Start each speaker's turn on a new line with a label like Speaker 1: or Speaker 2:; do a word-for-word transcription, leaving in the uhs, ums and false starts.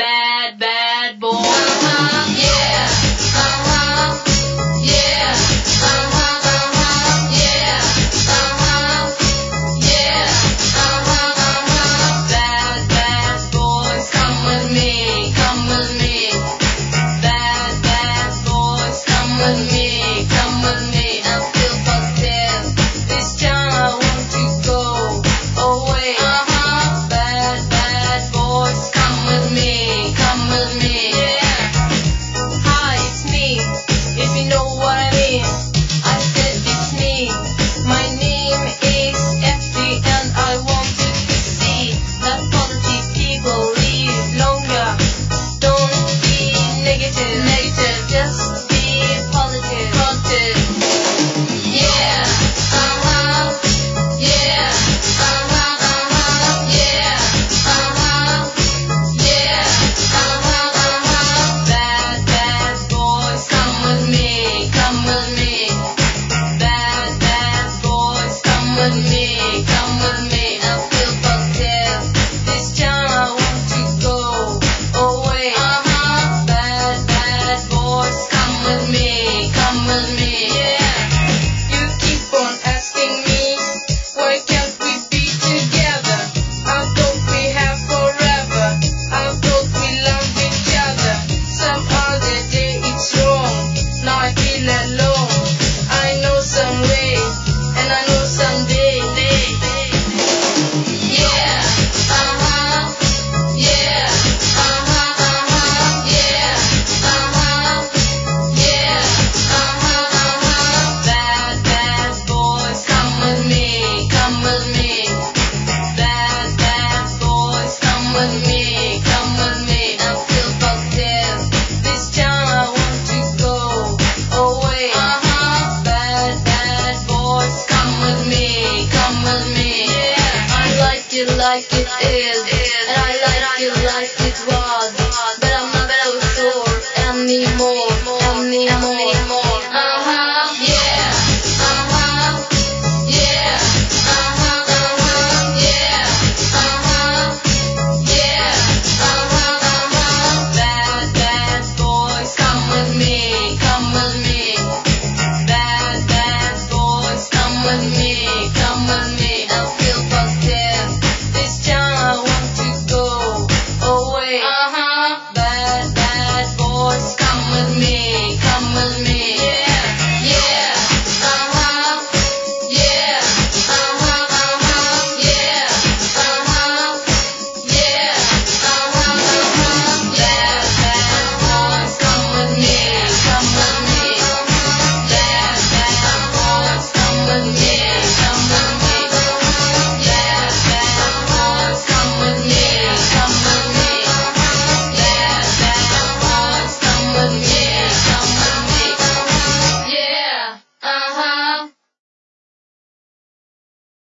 Speaker 1: bad, bad boy. Uh-huh, yeah, uh-huh, yeah, uh-huh, uh-huh, yeah, uh-huh, yeah, uh-huh, uh-huh. Bad, bad boys, come with me, come with me. Bad, bad boys, come with me, come with me. I feel positive. This time I want to go away. Uh-huh. Bad, bad boys, come with me, come with me. Yeah. Hi, it's me. If you know what I mean. I said it's me. My name is F D and I want you to see that positive people live longer. Don't be negative, negative. Just be positive, positive. Yeah, uh-huh, yeah, uh-huh, uh-huh, yeah, uh-huh, yeah, uh-huh, uh-huh. Bad, bad boys, come with me, come with me. Bad, bad boys, come with me, come with me. I feel positive. This time I want to go away. Uh-huh. Bad, bad boys, come with me, come with me. Yeah. You keep on asking me, why can't we be together? I thought we have forever. I thought we love each other. Some other day it's wrong. Now I feel alone. I know some way, and I know someday. Yeah, uh-huh, yeah, uh-huh, uh-huh, yeah, uh-huh, yeah, uh-huh, uh-huh. Bad, bad boys, come with me, come with me. Bad, bad boys, come with me, come with me. I feel positive. This time I want to go away. Uh-huh. Bad, bad boys, come with me, come with me. Yeah. I like it like it is, and I like it like it was. But I'm not so sure anymore, anymore. Uh-huh, yeah, uh-huh, yeah, uh-huh, uh-huh, yeah, uh-huh, yeah, uh-huh, uh-huh. Bad, bad boys, come with me, come with me. Bad, bad boys, come with me, come with me. I feel positive. This time I want to go away. Uh-huh. Bad, bad boys, come with me, come with me.